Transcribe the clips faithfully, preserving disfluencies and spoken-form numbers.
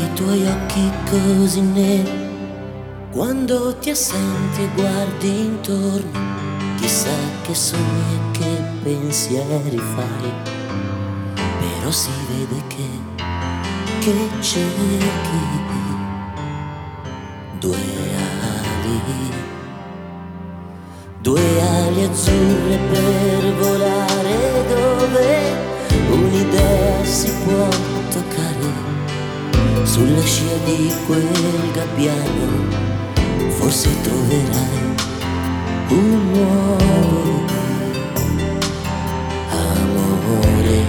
quei tuoi occhi così neri, quando ti assenti e guardi intorno, chissà che sogni e che pensieri fai, però si vede che, che cerchi due ali, due ali azzurre per volare dove un'idea si può toccare. Sulla scia di quel gabbiano forse troverai un nuovo amore.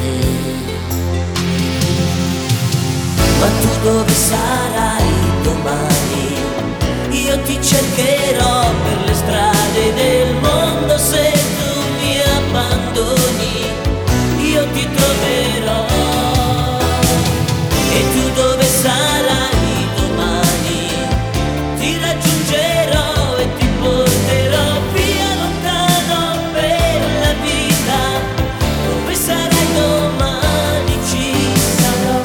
Ma tu dove sarai domani? Io ti cercherò per le strade del mondo. Se tu mi abbandoni, io ti troverò. E tu dove sarai domani? Ti raggiungerò e ti porterò via lontano per la vita. Dove sarai domani ci sarò.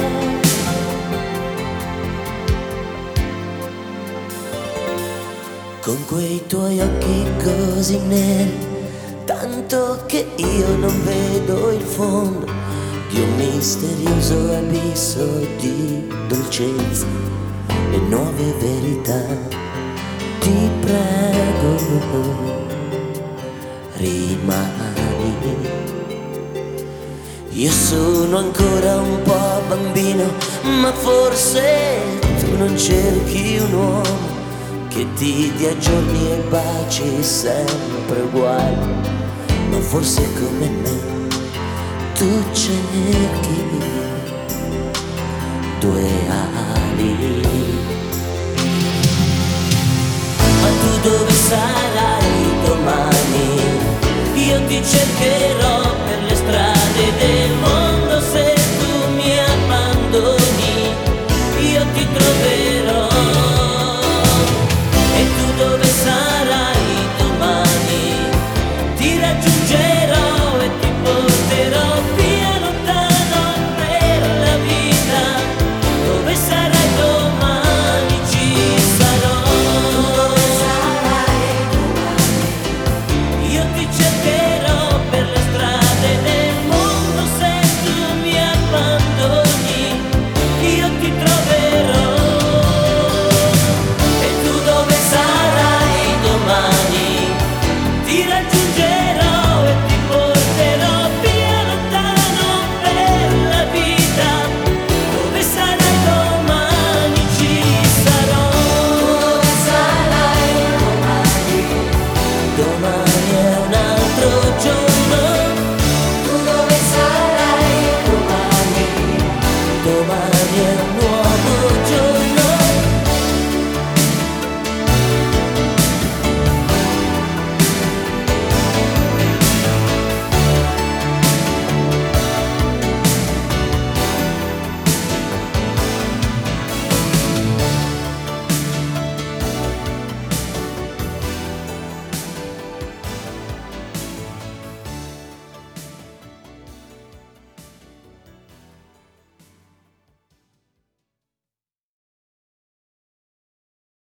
Con quei tuoi occhi così neri, tanto che io non vedo il fondo di un misterioso abisso di dolcezza e nuove verità. Ti prego, rimani. Io sono ancora un po' bambino, ma forse tu non cerchi un uomo che ti dia giorni e baci sempre uguali, ma forse come me tu cerchi due ali. Ma tu dove sarai domani? Io ti cercherò per le strade del mondo. Se tu mi abbandoni, io ti troverò.